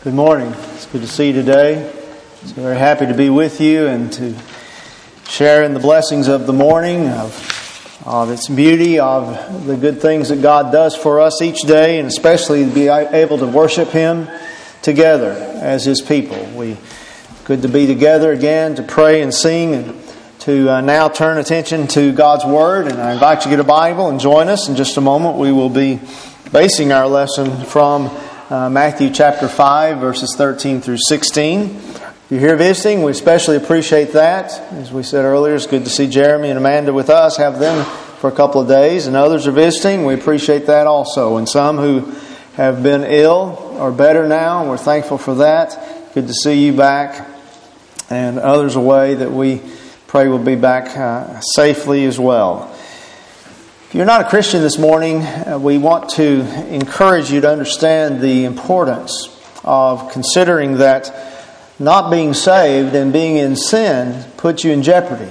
Good morning. It's good to see you today. So very happy to be with you and to share in the blessings of the morning, of its beauty, of the good things that God does for us each day, and especially to be able to worship Him together as His people. Good to be together again to pray and sing and to now turn attention to God's Word. And I invite you to get a Bible and join us. In just a moment we will be basing our lesson from Matthew chapter 5, verses 13 through 16. If you're here visiting, we especially appreciate that. As we said earlier, it's good to see Jeremy and Amanda with us, have them for a couple of days. And others are visiting, we appreciate that also. And some who have been ill are better now, and we're thankful for that. Good to see you back. And others away that we pray will be back safely as well. If you're not a Christian this morning, we want to encourage you to understand the importance of considering that not being saved and being in sin puts you in jeopardy.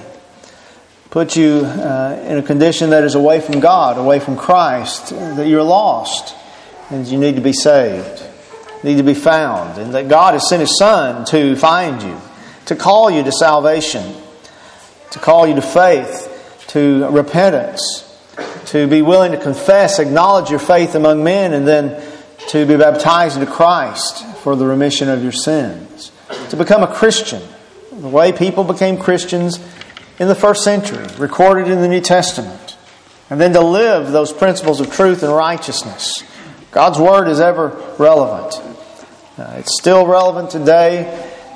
Puts you in a condition that is away from God, away from Christ, that you're lost and you need to be saved, need to be found, and that God has sent His Son to find you, to call you to salvation, to call you to faith, to repentance, to be willing to confess, acknowledge your faith among men, and then to be baptized into Christ for the remission of your sins. To become a Christian, the way people became Christians in the first century, recorded in the New Testament. And then to live those principles of truth and righteousness. God's Word is ever relevant. It's still relevant today,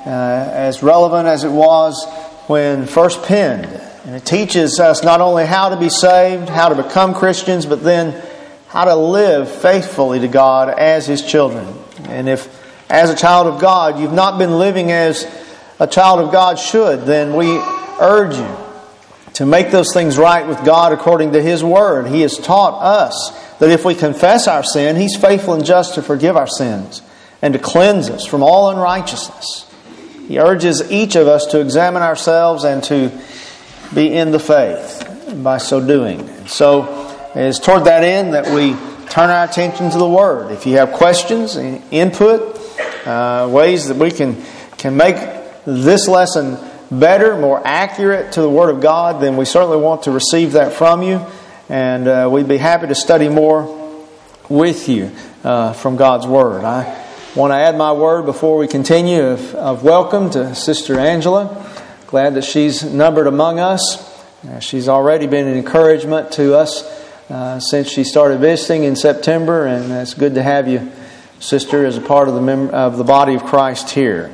as relevant as it was when first penned. And it teaches us not only how to be saved, how to become Christians, but then how to live faithfully to God as His children. And if, as a child of God, you've not been living as a child of God should, then we urge you to make those things right with God according to His Word. He has taught us that if we confess our sin, He's faithful and just to forgive our sins and to cleanse us from all unrighteousness. He urges each of us to examine ourselves and to be in the faith by so doing. And so it's toward that end that we turn our attention to the Word. If you have questions, input, ways that we can make this lesson better, more accurate to the Word of God, then we certainly want to receive that from you. And we'd be happy to study more with you from God's Word. I want to add my word before we continue of welcome to Sister Angela. Glad that she's numbered among us. She's already been an encouragement to us since she started visiting in September, and it's good to have you, sister, as a part of the body of Christ here.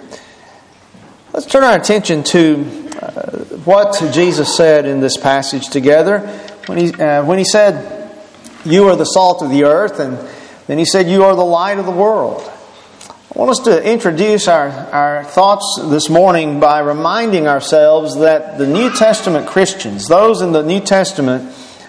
Let's turn our attention to what Jesus said in this passage together when he said, "You are the salt of the earth," and then He said, "You are the light of the world." I want us to introduce our thoughts this morning by reminding ourselves that the New Testament Christians, those in the New Testament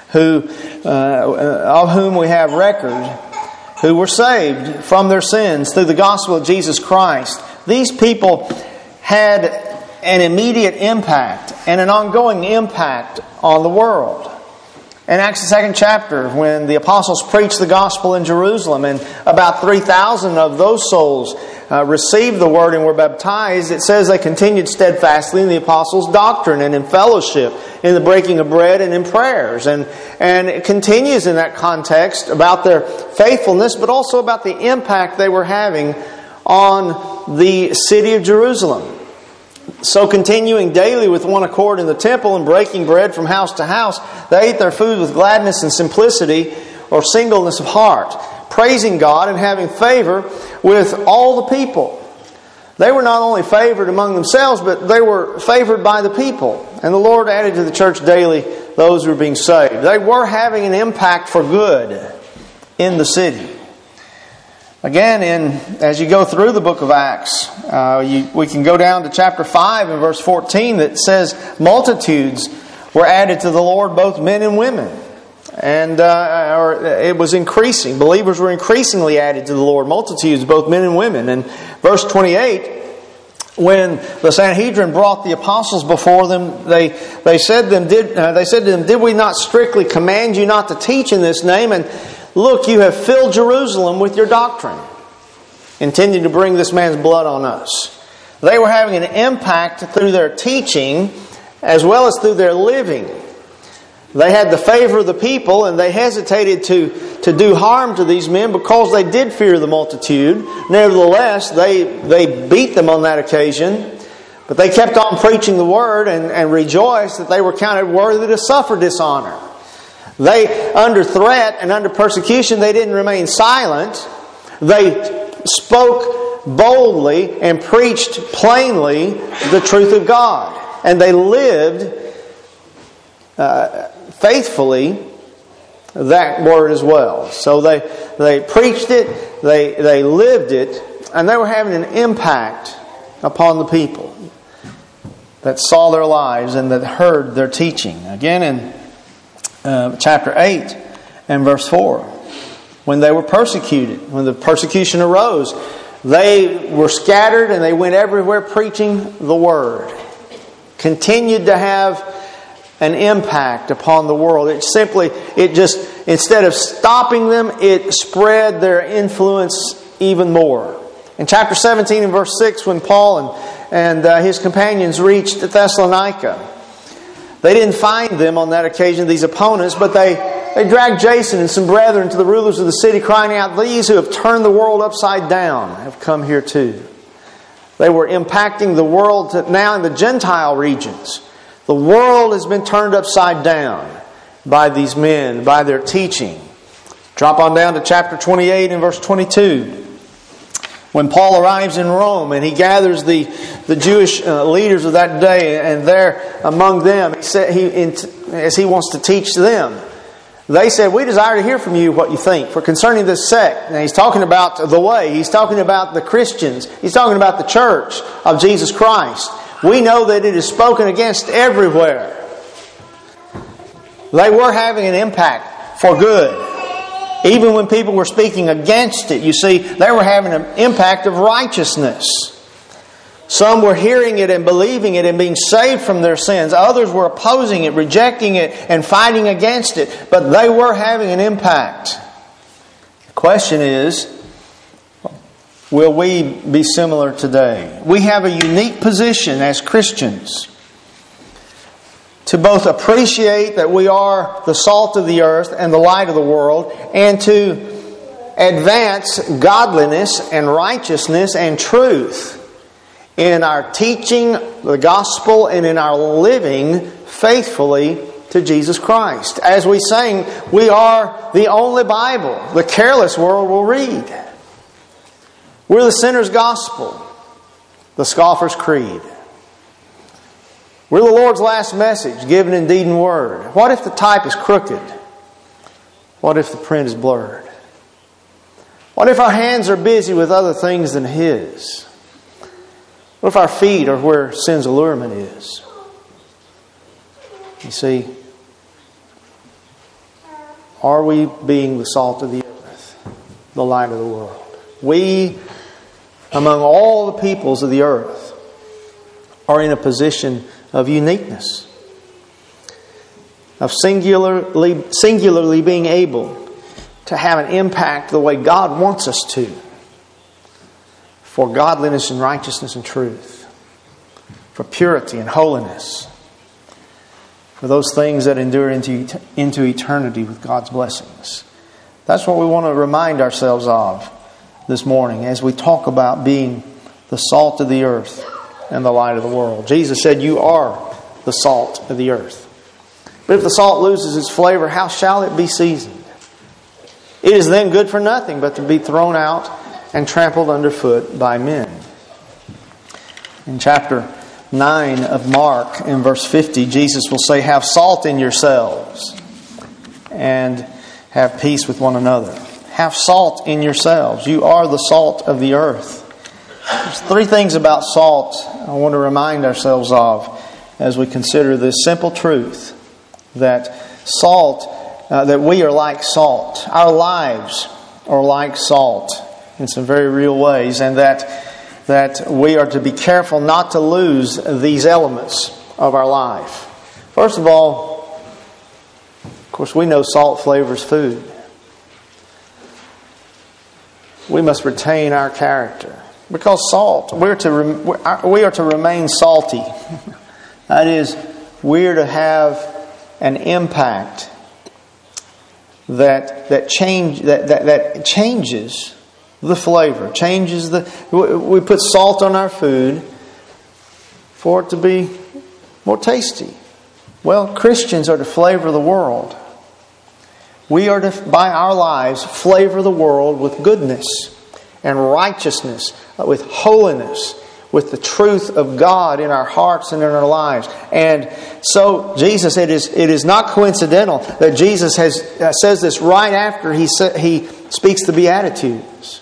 of whom we have record, who were saved from their sins through the gospel of Jesus Christ, these people had an immediate impact and an ongoing impact on the world. In Acts the 2nd chapter, when the apostles preached the gospel in Jerusalem and about 3,000 of those souls received the word and were baptized, it says they continued steadfastly in the apostles' doctrine and in fellowship, in the breaking of bread and in prayers. And it continues in that context about their faithfulness, but also about the impact they were having on the city of Jerusalem. So continuing daily with one accord in the temple and breaking bread from house to house, they ate their food with gladness and simplicity or singleness of heart, praising God and having favor with all the people. They were not only favored among themselves, but they were favored by the people. And the Lord added to the church daily those who were being saved. They were having an impact for good in the city. Again, as you go through the book of Acts, we can go down to chapter 5 and verse 14 that says, multitudes were added to the Lord, both men and women. And it was increasing. Believers were increasingly added to the Lord, multitudes, both men and women. And verse 28, when the Sanhedrin brought the apostles before them, they said to them, "Did we not strictly command you not to teach in this name? And look, you have filled Jerusalem with your doctrine." intending to bring this man's blood on us. They were having an impact through their teaching as well as through their living. They had the favor of the people, and they hesitated to do harm to these men because they did fear the multitude. Nevertheless, they beat them on that occasion, but they kept on preaching the Word and rejoiced that they were counted worthy to suffer dishonor. They, under threat and under persecution, they didn't remain silent. They spoke boldly and preached plainly the truth of God. And they lived faithfully that Word as well. So they preached it, they lived it, and they were having an impact upon the people that saw their lives and that heard their teaching. Again in chapter 8 and verse 4, when they were persecuted, when the persecution arose, they were scattered and they went everywhere preaching the Word. Continued to have an impact upon the world. It just, instead of stopping them, it spread their influence even more. In chapter 17 and verse 6, when Paul and his companions reached Thessalonica, they didn't find them on that occasion, these opponents, but they dragged Jason and some brethren to the rulers of the city, crying out, "These who have turned the world upside down have come here too." They were impacting the world now in the Gentile regions. The world has been turned upside down by these men, by their teaching. Drop on down to chapter 28 and verse 22. When Paul arrives in Rome and he gathers the Jewish leaders of that day, and there among them, as he wants to teach them, they said, "We desire to hear from you what you think. For concerning this sect," and he's talking about the way, he's talking about the Christians, he's talking about the church of Jesus Christ. "We know that it is spoken against everywhere." They were having an impact for good. Even when people were speaking against it, you see, they were having an impact of righteousness. Some were hearing it and believing it and being saved from their sins. Others were opposing it, rejecting it, and fighting against it. But they were having an impact. The question is, will we be similar today? We have a unique position as Christians to both appreciate that we are the salt of the earth and the light of the world, and to advance godliness and righteousness and truth in our teaching the gospel and in our living faithfully to Jesus Christ. As we sang, we are the only Bible the careless world will read. We're the sinner's gospel, the scoffer's creed. We're the Lord's last message, given in deed and word. What if the type is crooked? What if the print is blurred? What if our hands are busy with other things than His? What if our feet are where sin's allurement is? You see, are we being the salt of the earth, the light of the world? We, among all the peoples of the earth, are in a position of uniqueness, of singularly being able to have an impact the way God wants us to, for godliness and righteousness and truth, for purity and holiness, for those things that endure into eternity with God's blessings. That's what we want to remind ourselves of this morning as we talk about being the salt of the earth and the light of the world. Jesus said, "You are the salt of the earth." But if the salt loses its flavor, how shall it be seasoned? It is then good for nothing but to be thrown out and trampled underfoot by men. In chapter 9 of Mark, in verse 50, Jesus will say, "Have salt in yourselves and have peace with one another." Have salt in yourselves. You are the salt of the earth. There's three things about salt I want to remind ourselves of as we consider this simple truth that salt, that we are like salt. Our lives are like salt in some very real ways, and that we are to be careful not to lose these elements of our life. First of all, of course, we know salt flavors food. we must retain our character. Because salt, we are to remain salty. That is, we are to have an impact that changes the flavor, we put salt on our food for it to be more tasty. Well, Christians are to flavor the world. We are to, by our lives, flavor the world with goodness and righteousness, with holiness, with the truth of God in our hearts and in our lives. And so Jesus, it is not coincidental that Jesus says this right after he speaks the Beatitudes.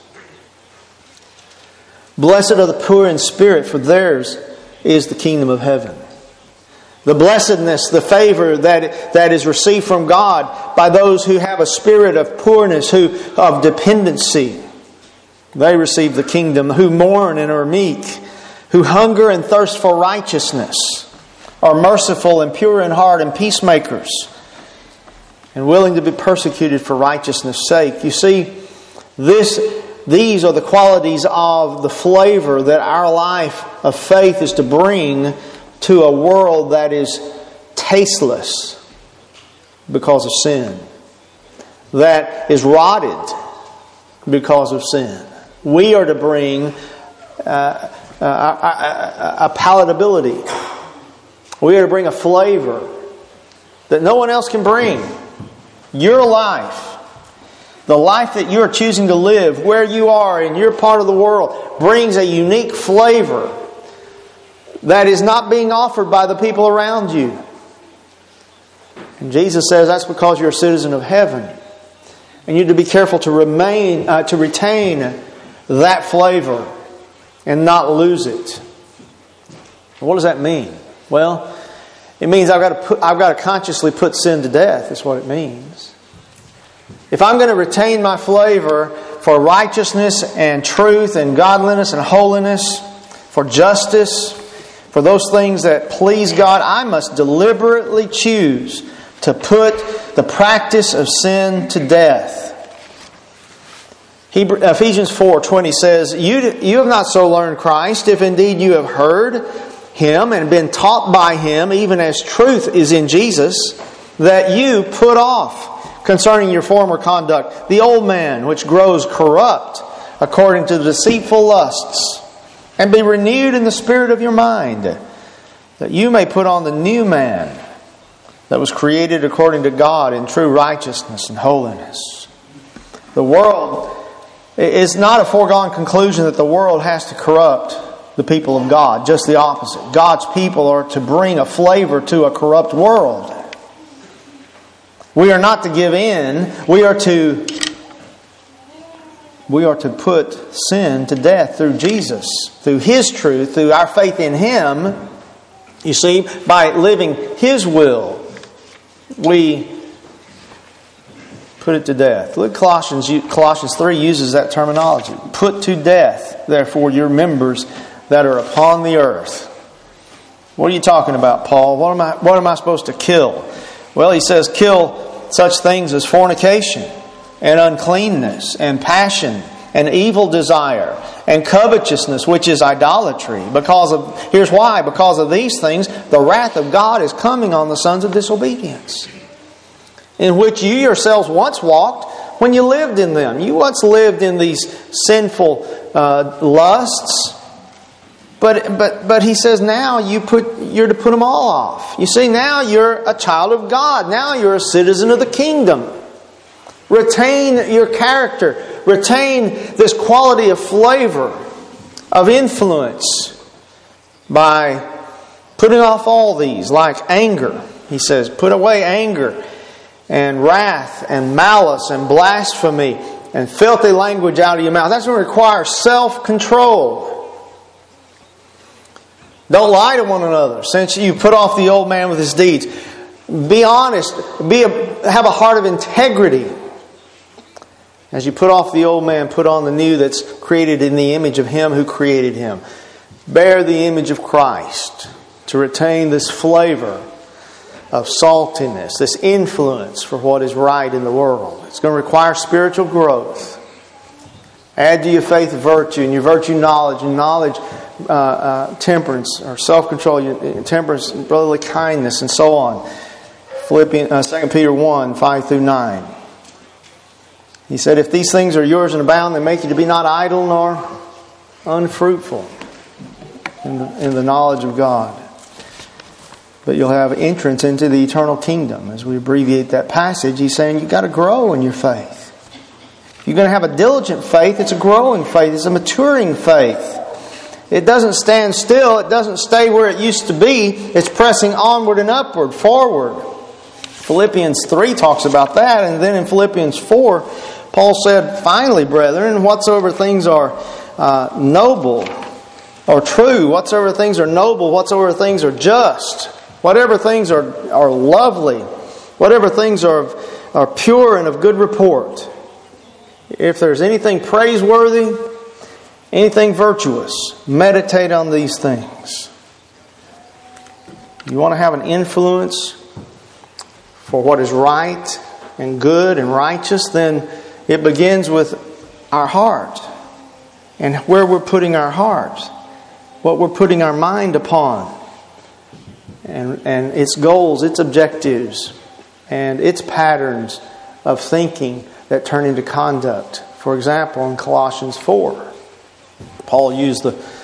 Blessed are the poor in spirit, for theirs is the kingdom of heaven. The blessedness, the favor that is received from God by those who have a spirit of poorness, of dependency. They receive the kingdom. Who mourn and are meek, who hunger and thirst for righteousness, are merciful and pure in heart and peacemakers, and willing to be persecuted for righteousness' sake. You see, these are the qualities of the flavor that our life of faith is to bring to a world that is tasteless because of sin, that is rotted because of sin. We are to bring a palatability. We are to bring a flavor that no one else can bring. Your life, the life that you are choosing to live, where you are in your part of the world, brings a unique flavor that is not being offered by the people around you. And Jesus says that's because you're a citizen of heaven. And you need to be careful to retain that flavor and not lose it. What does that mean? Well, it means I've got to consciously put sin to death. That's what it means. If I'm going to retain my flavor for righteousness and truth and godliness and holiness, for justice, for those things that please God, I must deliberately choose to put the practice of sin to death. Ephesians 4:20 says, You have not so learned Christ, if indeed you have heard Him and been taught by Him, even as truth is in Jesus, that you put off concerning your former conduct the old man, which grows corrupt according to the deceitful lusts, and be renewed in the spirit of your mind, that you may put on the new man that was created according to God in true righteousness and holiness. The world, it's not a foregone conclusion that the world has to corrupt the people of God. Just the opposite. God's people are to bring a flavor to a corrupt world. We are not to give in. We are to put sin to death through Jesus, through His truth, through our faith in Him. You see, by living His will, we put it to death. Look, Colossians 3 uses that terminology. Put to death, therefore, your members that are upon the earth. What are you talking about, Paul? What am I supposed to kill? Well, he says, kill such things as fornication, and uncleanness, and passion, and evil desire, and covetousness, which is idolatry. Here's why. Because of these things, the wrath of God is coming on the sons of disobedience, in which you yourselves once walked when you lived in them. You once lived in these sinful lusts, but he says now you're to put them all off. You see, now you're a child of God. Now you're a citizen of the kingdom. Retain your character. Retain this quality of flavor, of influence, by putting off all these, like anger. He says, put away anger and wrath and malice and blasphemy and filthy language out of your mouth. That's going to require self-control. Don't lie to one another, since you put off the old man with his deeds. Be honest. Have a heart of integrity. As you put off the old man, put on the new that's created in the image of Him who created him. Bear the image of Christ to retain this flavor of saltiness, this influence for what is right in the world. It's going to require spiritual growth. Add to your faith virtue, and your virtue knowledge, and knowledge temperance or self-control, temperance, brotherly kindness, and so on. 2 Peter 1, 5 through 9. He said, if these things are yours and abound, they make you to be not idle nor unfruitful in the knowledge of God. But you'll have entrance into the eternal kingdom. As we abbreviate that passage, he's saying you've got to grow in your faith. If you're going to have a diligent faith, it's a growing faith. It's a maturing faith. It doesn't stand still. It doesn't stay where it used to be. It's pressing onward and upward, forward. Philippians 3 talks about that. And then in Philippians 4, Paul said, finally, brethren, whatsoever things are noble or true, whatsoever things are noble, whatsoever things are just, whatever things are lovely, whatever things are pure and of good report. If there's anything praiseworthy, anything virtuous, meditate on these things. You want to have an influence for what is right and good and righteous, then it begins with our heart and where we're putting our heart, what we're putting our mind upon, and its goals, its objectives, and its patterns of thinking that turn into conduct. For example, in Colossians 4, Paul used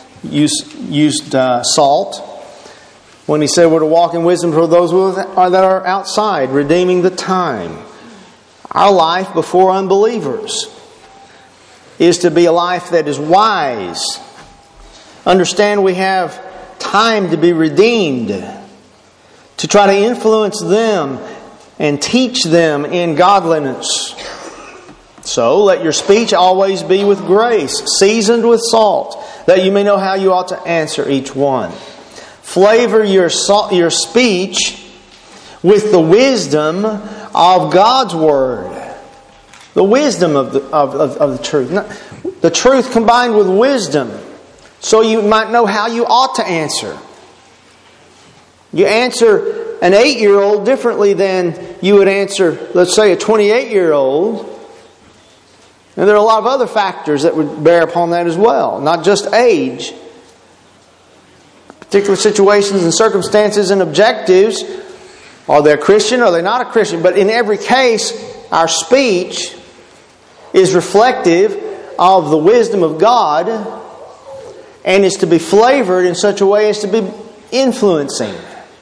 salt when he said we're to walk in wisdom for those that are outside, redeeming the time. Our life before unbelievers is to be a life that is wise. Understand we have time to be redeemed, to try to influence them and teach them in godliness. So let your speech always be with grace, seasoned with salt, that you may know how you ought to answer each one. Flavor your speech with the wisdom of God's Word. The wisdom of the truth. The truth combined with wisdom, so you might know how you ought to answer. You answer an 8-year-old differently than you would answer, let's say, a 28-year-old. And there are a lot of other factors that would bear upon that as well, not just age. Particular situations and circumstances and objectives. Are they a Christian or are they not a Christian? But in every case, our speech is reflective of the wisdom of God and is to be flavored in such a way as to be influencing.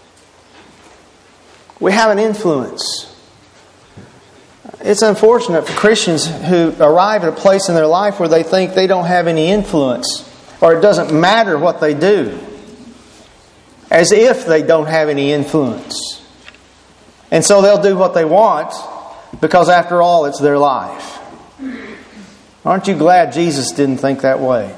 We have an influence. It's unfortunate for Christians who arrive at a place in their life where they think they don't have any influence, or it doesn't matter what they do, as if they don't have any influence. And so they'll do what they want, because after all, it's their life. Aren't you glad Jesus didn't think that way?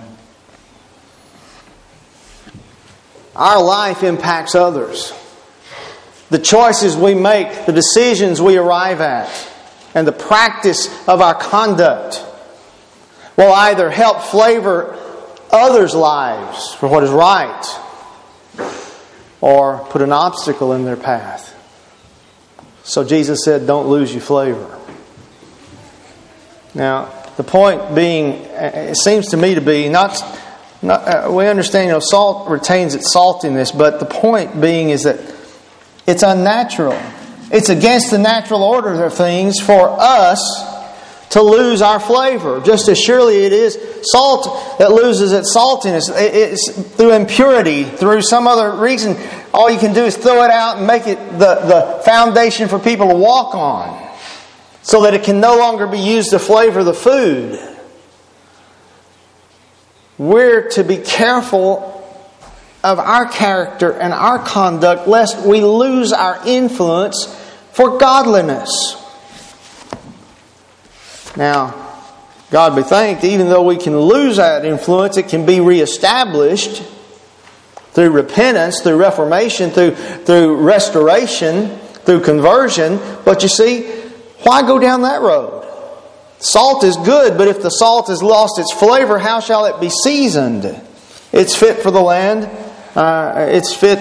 Our life impacts others. The choices we make, the decisions we arrive at, and the practice of our conduct will either help flavor others' lives for what is right, or put an obstacle in their path. So Jesus said, don't lose your flavor. Now, the point being, it seems to me to be, we understand, salt retains its saltiness, but the point being is that it's unnatural. It's against the natural order of things for us to lose our flavor. Just as surely it is salt that loses its saltiness. It's through impurity, through some other reason. All you can do is throw it out and make it the foundation for people to walk on, so that it can no longer be used to flavor the food. We're to be careful of our character and our conduct, lest we lose our influence for godliness. Now, God be thanked, even though we can lose that influence, it can be reestablished through repentance, through reformation, through restoration, through conversion. But you see, why go down that road? Salt is good, but if the salt has lost its flavor, how shall it be seasoned? It's fit for the land. It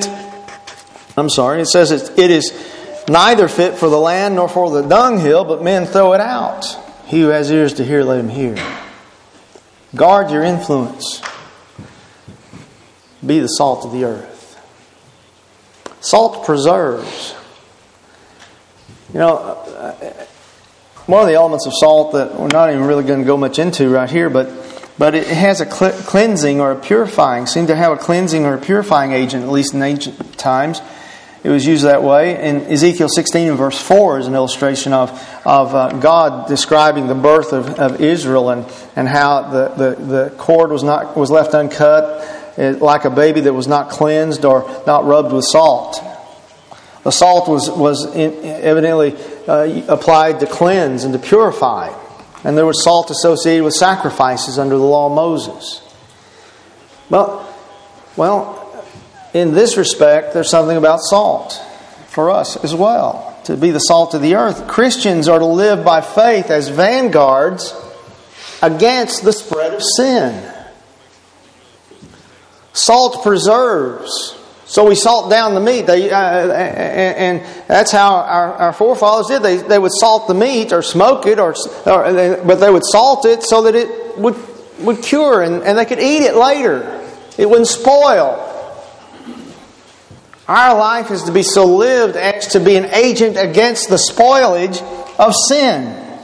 says it is neither fit for the land nor for the dunghill, but men throw it out. He who has ears to hear, let him hear. Guard your influence. Be the salt of the earth. Salt preserves. You know, one of the elements of salt that we're not even really going to go much into right here, but it has a cleansing or a purifying, seemed to have a cleansing or a purifying agent, at least in ancient times. It was used that way. And Ezekiel 16 and verse 4 is an illustration of God describing the birth of Israel and how the cord was left uncut, like a baby that was not cleansed or not rubbed with salt. The salt was evidently applied to cleanse and to purify. And there was salt associated with sacrifices under the law of Moses. Well, in this respect, there's something about salt for us as well. To be the salt of the earth. Christians are to live by faith as vanguards against the spread of sin. Salt preserves. So we salt down the meat. And that's how our forefathers did. They would salt the meat or smoke it, but they would salt it so that it would cure and they could eat it later. It wouldn't spoil. Our life is to be so lived as to be an agent against the spoilage of sin.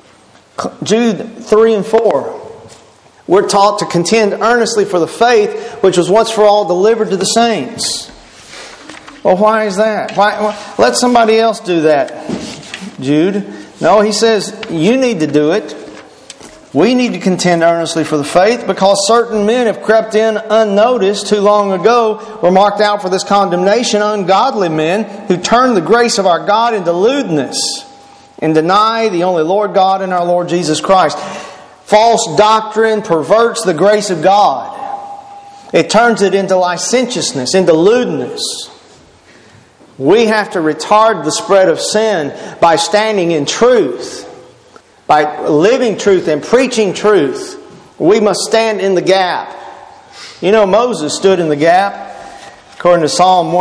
Jude 3 and 4. We're taught to contend earnestly for the faith which was once for all delivered to the saints. Well, why is that? Why let somebody else do that, Jude? No, he says you need to do it. We need to contend earnestly for the faith because certain men have crept in unnoticed who long ago were marked out for this condemnation, ungodly men who turn the grace of our God into lewdness and deny the only Lord God and our Lord Jesus Christ. False doctrine perverts the grace of God. It turns it into licentiousness, into lewdness. We have to retard the spread of sin by standing in truth. By living truth and preaching truth. We must stand in the gap. You know, Moses stood in the gap. According to Psalm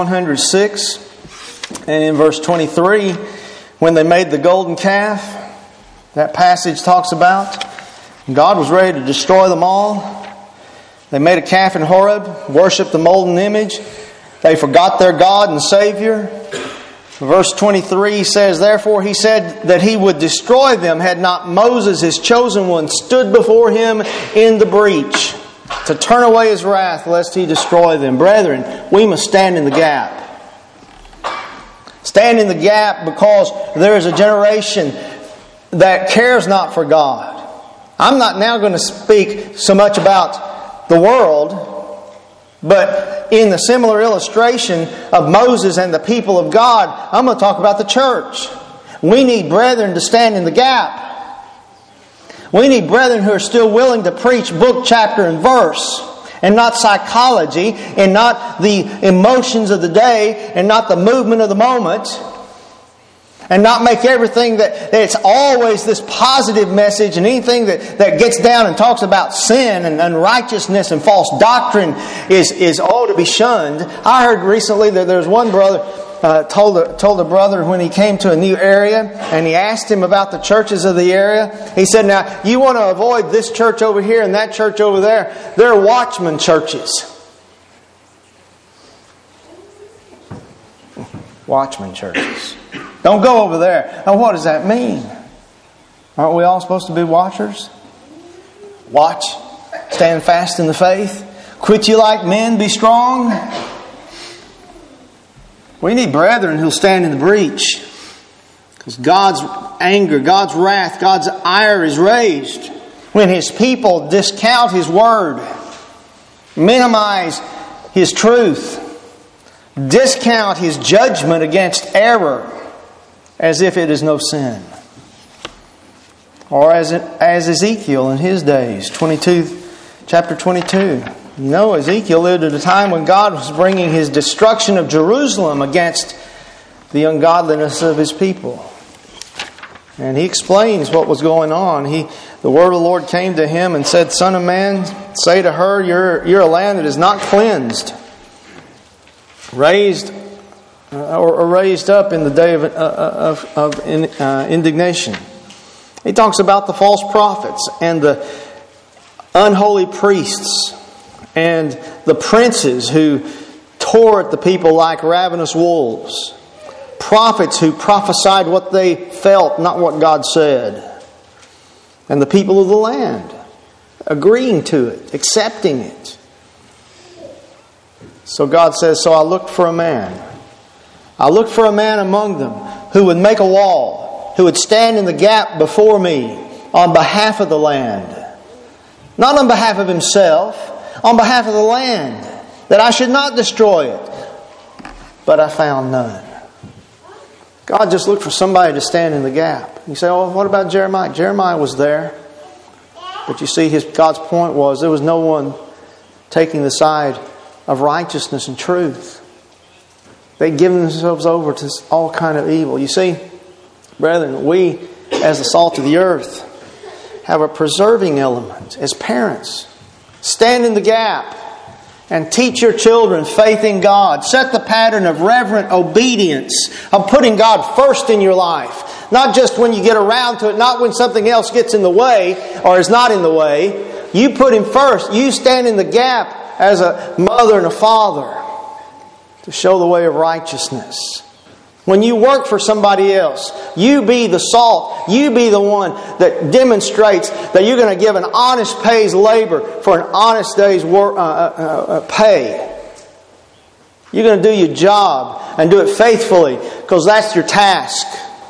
106 and in verse 23, when they made the golden calf, that passage talks about, God was ready to destroy them all. They made a calf in Horeb, worshipped the molten image. They forgot their God and Savior. Verse 23 says, therefore he said that he would destroy them had not Moses, his chosen one, stood before him in the breach to turn away his wrath lest he destroy them. Brethren, we must stand in the gap. Stand in the gap because there is a generation that cares not for God. I'm not now going to speak so much about the world, but in the similar illustration of Moses and the people of God, I'm going to talk about the church. We need brethren to stand in the gap. We need brethren who are still willing to preach book, chapter, and verse, and not psychology, and not the emotions of the day, and not the movement of the moment, and not make everything that it's always this positive message, and anything that gets down and talks about sin and unrighteousness and false doctrine is all to be shunned. I heard recently that there's one brother told a brother when he came to a new area and he asked him about the churches of the area. He said, now you want to avoid this church over here and that church over there. They're watchman churches. Watchman churches. Don't go over there. Now, what does that mean? Aren't we all supposed to be watchers? Watch. Stand fast in the faith. Quit you like men. Be strong. We need brethren who'll stand in the breach. Because God's anger, God's wrath, God's ire is raised when His people discount His word, minimize His truth, discount His judgment against error, as if it is no sin. Or as Ezekiel in his days, chapter 22. You know, Ezekiel lived at a time when God was bringing His destruction of Jerusalem against the ungodliness of His people. And he explains what was going on. The word of the Lord came to him and said, Son of man, say to her, you're a land that is not cleansed, raised up in the day of indignation. He talks about the false prophets and the unholy priests and the princes who tore at the people like ravenous wolves, prophets who prophesied what they felt, not what God said, and the people of the land agreeing to it, accepting it. So God says, so I looked for a man. I looked for a man among them who would make a wall, who would stand in the gap before me on behalf of the land. Not on behalf of himself, on behalf of the land, that I should not destroy it. But I found none. God just looked for somebody to stand in the gap. You say, oh, what about Jeremiah? Jeremiah was there. But you see, God's point was there was no one taking the side of righteousness and truth. They'd given themselves over to all kind of evil. You see, brethren, we, as the salt of the earth, have a preserving element as parents. Stand in the gap and teach your children faith in God. Set the pattern of reverent obedience, of putting God first in your life. Not just when you get around to it, not when something else gets in the way or is not in the way. You put Him first. You stand in the gap as a mother and a father to show the way of righteousness. When you work for somebody else, you be the salt. You be the one that demonstrates that you're going to give an honest pay's labor for an honest day's work, pay. You're going to do your job and do it faithfully because that's your task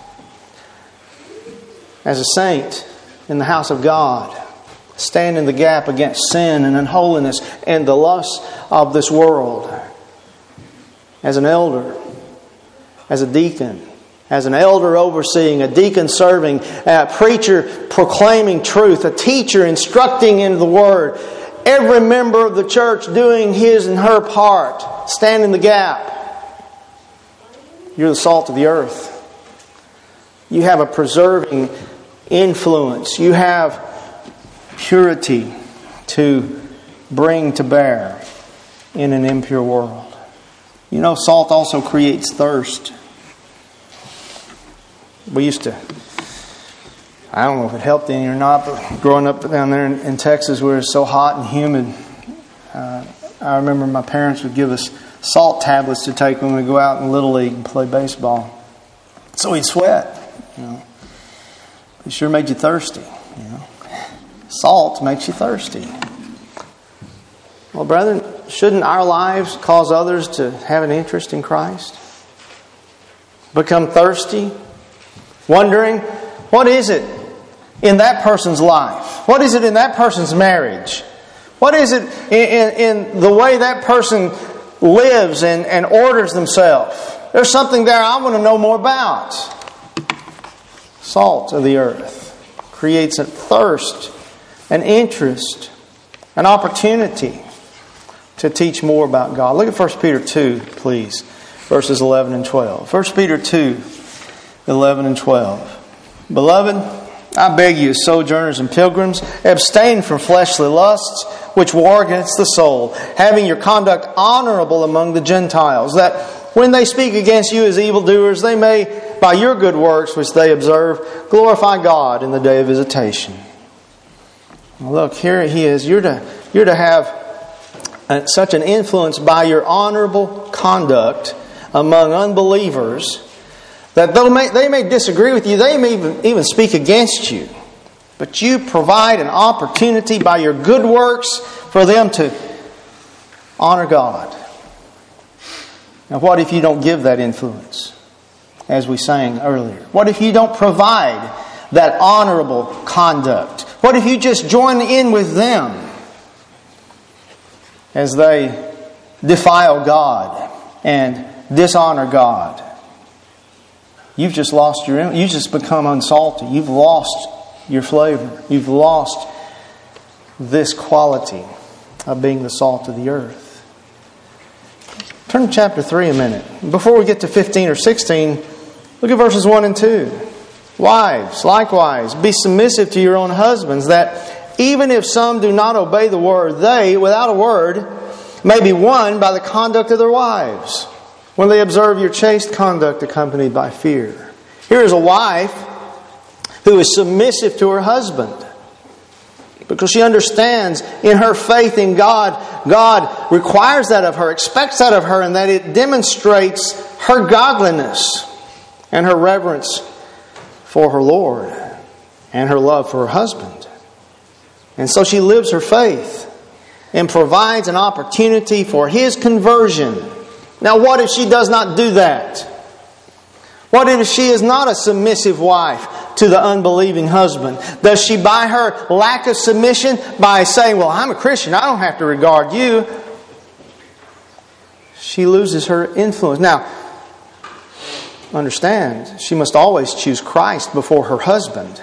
as a saint in the house of God. Stand in the gap against sin and unholiness and the lusts of this world. As an elder, as a deacon, as an elder overseeing, a deacon serving, a preacher proclaiming truth, a teacher instructing in the Word, every member of the church doing his and her part. Stand in the gap. You're the salt of the earth. You have a preserving influence. You have purity to bring to bear in an impure world. You know, salt also creates thirst. We used to, I don't know if it helped any or not, but growing up down there in Texas where it's so hot and humid, I remember my parents would give us salt tablets to take when we go out in Little League and play baseball. So we'd sweat, you know. It sure made you thirsty, you know. Salt makes you thirsty. Well, brethren, shouldn't our lives cause others to have an interest in Christ? Become thirsty? Wondering, what is it in that person's life? What is it in that person's marriage? What is it in the way that person lives and orders themselves? There's something there I want to know more about. Salt of the earth creates a thirst, an interest, an opportunity to teach more about God. Look at 1 Peter 2, please, verses 11 and 12. 1 Peter 2, 11 and 12. Beloved, I beg you, as sojourners and pilgrims, abstain from fleshly lusts, which war against the soul, having your conduct honorable among the Gentiles, that when they speak against you as evildoers, they may, by your good works which they observe, glorify God in the day of visitation. Well, look, here he is. You're to have such an influence by your honorable conduct among unbelievers that though they may disagree with you, they may even speak against you, but you provide an opportunity by your good works for them to honor God. Now, what if you don't give that influence, as we sang earlier? What if you don't provide that honorable conduct? What if you just join in with them as they defile God and dishonor God? You've just lost you've just become unsalty. You've lost your flavor. You've lost this quality of being the salt of the earth. Turn to chapter 3 a minute. Before we get to 15 or 16, look at verses 1 and 2. Wives, likewise, be submissive to your own husbands, that even if some do not obey the word, they, without a word, may be won by the conduct of their wives, when they observe your chaste conduct accompanied by fear. Here is a wife who is submissive to her husband. Because she understands in her faith in God, God requires that of her, expects that of her, and that it demonstrates her godliness and her reverence for her Lord and her love for her husband. And so she lives her faith and provides an opportunity for his conversion. Now, what if she does not do that? What if she is not a submissive wife to the unbelieving husband? Does she, by her lack of submission, by saying, well, I'm a Christian, I don't have to regard you, she loses her influence. Now, understand, she must always choose Christ before her husband.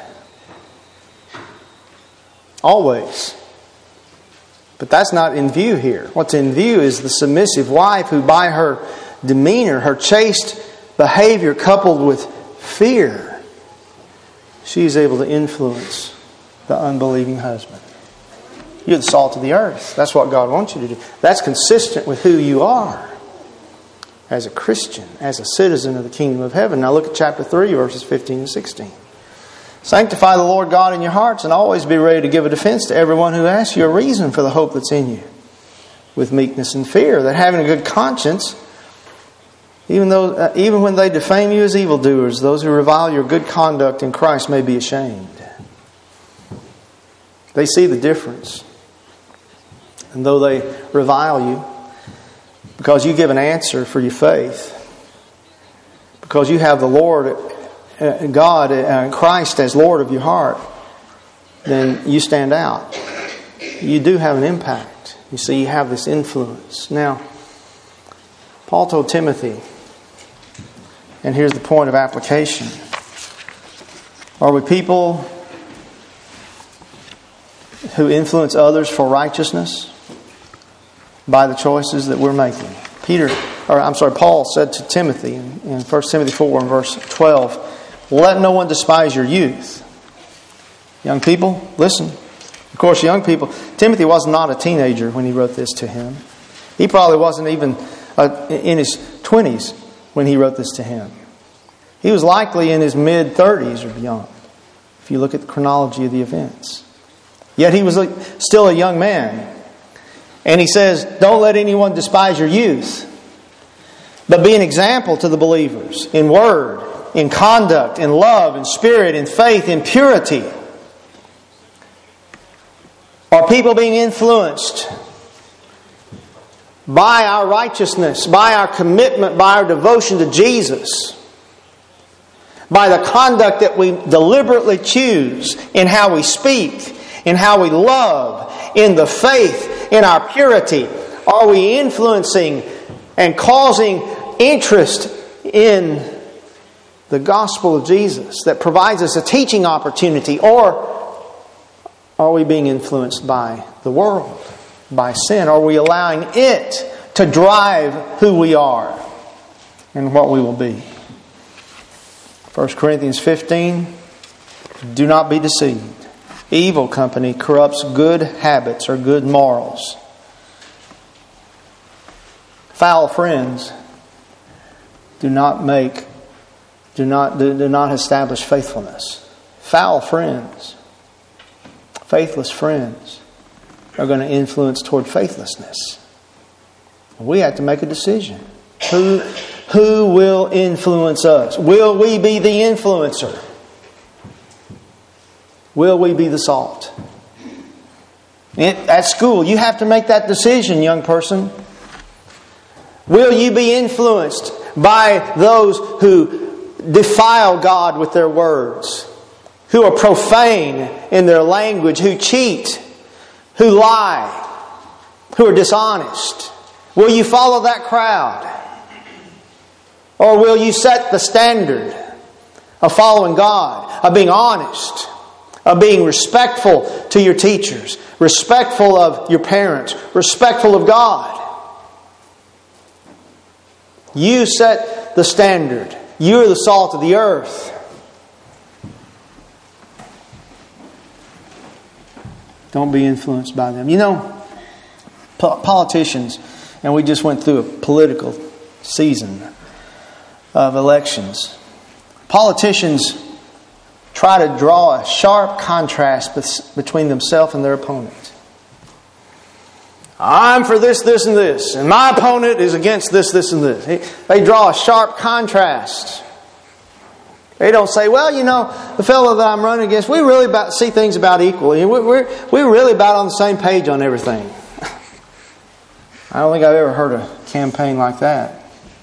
Always. But that's not in view here. What's in view is the submissive wife who, by her demeanor, her chaste behavior coupled with fear, she is able to influence the unbelieving husband. You're the salt of the earth. That's what God wants you to do. That's consistent with who you are as a Christian, as a citizen of the kingdom of heaven. Now look at chapter 3, verses 15 and 16. Sanctify the Lord God in your hearts, and always be ready to give a defense to everyone who asks you a reason for the hope that's in you, with meekness and fear, that having a good conscience, even when they defame you as evildoers, those who revile your good conduct in Christ may be ashamed. They see the difference. And though they revile you, because you give an answer for your faith, because you have the Lord, God, Christ as Lord of your heart, then you stand out. You do have an impact. You see, you have this influence. Now, Paul told Timothy, and here's the point of application. Are we people who influence others for righteousness by the choices that we're making? Paul said to Timothy in 1 Timothy 4 and verse 12, let no one despise your youth. Young people, listen. Of course, young people, Timothy was not a teenager when he wrote this to him. He probably wasn't even in his 20s when he wrote this to him. He was likely in his mid-30s or beyond, if you look at the chronology of the events. Yet he was still a young man. And he says, don't let anyone despise your youth, but be an example to the believers in word, in conduct, in love, in spirit, in faith, in purity. Are people being influenced by our righteousness, by our commitment, by our devotion to Jesus, by the conduct that we deliberately choose in how we speak, in how we love, in the faith, in our purity? Are we influencing and causing interest in the gospel of Jesus that provides us a teaching opportunity? Or are we being influenced by the world, by sin? Are we allowing it to drive who we are and what we will be? 1 Corinthians 15, do not be deceived. Evil company corrupts good habits or good morals. Foul friends do not establish faithfulness. Foul friends, faithless friends, are going to influence toward faithlessness. We have to make a decision. Who will influence us? Will we be the influencer? Will we be the salt? At school, you have to make that decision, young person. Will you be influenced by those who defile God with their words, who are profane in their language, who cheat, who lie, who are dishonest? Will you follow that crowd? Or will you set the standard of following God, of being honest, of being respectful to your teachers, respectful of your parents, respectful of God? You set the standard. You're the salt of the earth. Don't be influenced by them. You know, politicians, and we just went through a political season of elections. Politicians try to draw a sharp contrast between themselves and their opponent. I'm for this, this, and this. And my opponent is against this, this, and this. They draw a sharp contrast. They don't say, well, the fellow that I'm running against, we really see things about equally. We're really about on the same page on everything. I don't think I've ever heard a campaign like that.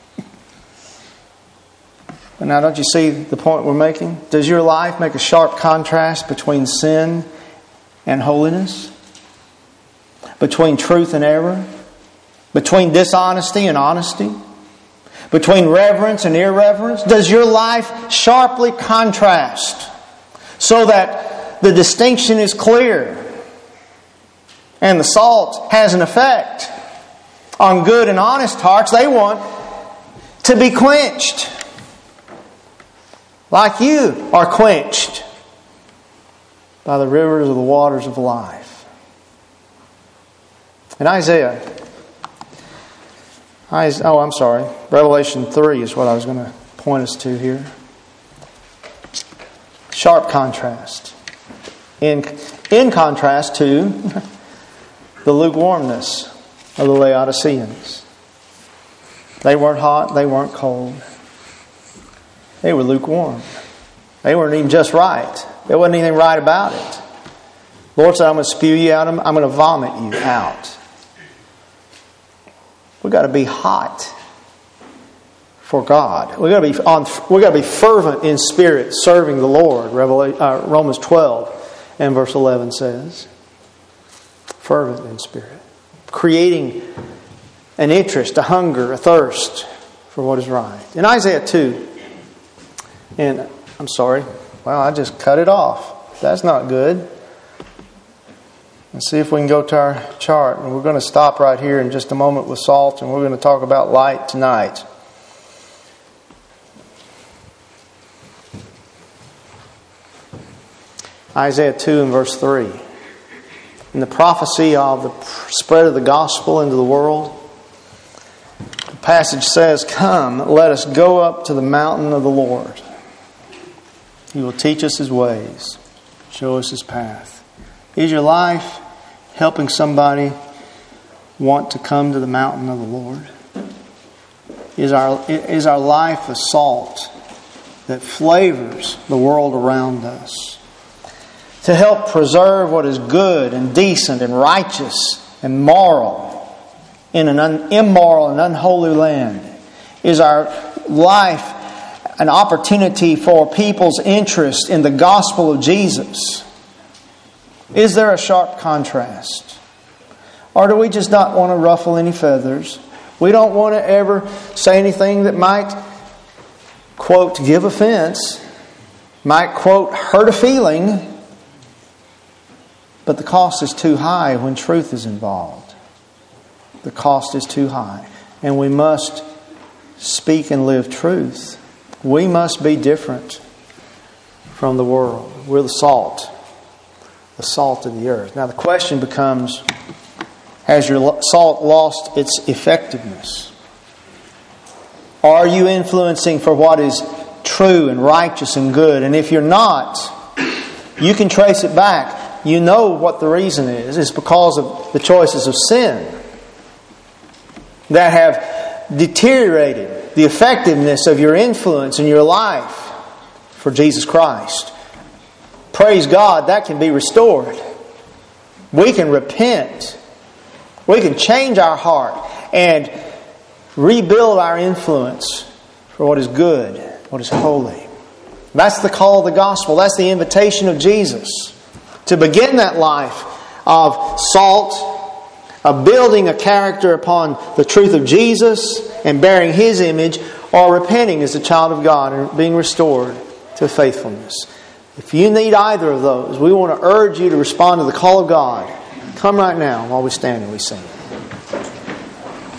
But now, don't you see the point we're making? Does your life make a sharp contrast between sin and holiness? Between truth and error? Between dishonesty and honesty? Between reverence and irreverence? Does your life sharply contrast so that the distinction is clear and the salt has an effect on good and honest hearts? They want to be quenched like you are quenched by the rivers of the waters of life. In Revelation 3 is what I was going to point us to here. Sharp contrast. In contrast to the lukewarmness of the Laodiceans. They weren't hot, they weren't cold. They were lukewarm. They weren't even just right. There wasn't anything right about it. The Lord said, I'm going to spew you out. I'm going to vomit you out. We've got to be hot for God. We've got to be fervent in spirit, serving the Lord. Romans 12 and verse 11 says, fervent in spirit, creating an interest, a hunger, a thirst for what is right. In Isaiah 2, and I'm sorry, I just cut it off. That's not good. Let's see if we can go to our chart. And we're going to stop right here in just a moment with salt, and we're going to talk about light tonight. Isaiah 2 and verse 3. In the prophecy of the spread of the gospel into the world, the passage says, "Come, let us go up to the mountain of the Lord. He will teach us His ways, show us His path." Is your life helping somebody want to come to the mountain of the Lord? Is our life a salt that flavors the world around us? To help preserve what is good and decent and righteous and moral in an immoral and unholy land? Is our life an opportunity for people's interest in the gospel of Jesus? Is there a sharp contrast? Or do we just not want to ruffle any feathers? We don't want to ever say anything that might, quote, give offense, might, quote, hurt a feeling. But the cost is too high when truth is involved. The cost is too high. And we must speak and live truth. We must be different from the world. We're the salt of the earth. Now the question becomes, has your salt lost its effectiveness? Are you influencing for what is true and righteous and good? And if you're not, you can trace it back. You know what the reason is. It's because of the choices of sin that have deteriorated the effectiveness of your influence in your life for Jesus Christ. Praise God, that can be restored. We can repent. We can change our heart and rebuild our influence for what is good, what is holy. That's the call of the gospel. That's the invitation of Jesus. To begin that life of salt, of building a character upon the truth of Jesus and bearing His image, or repenting as a child of God and being restored to faithfulness. If you need either of those, we want to urge you to respond to the call of God. Come right now while we stand and we sing.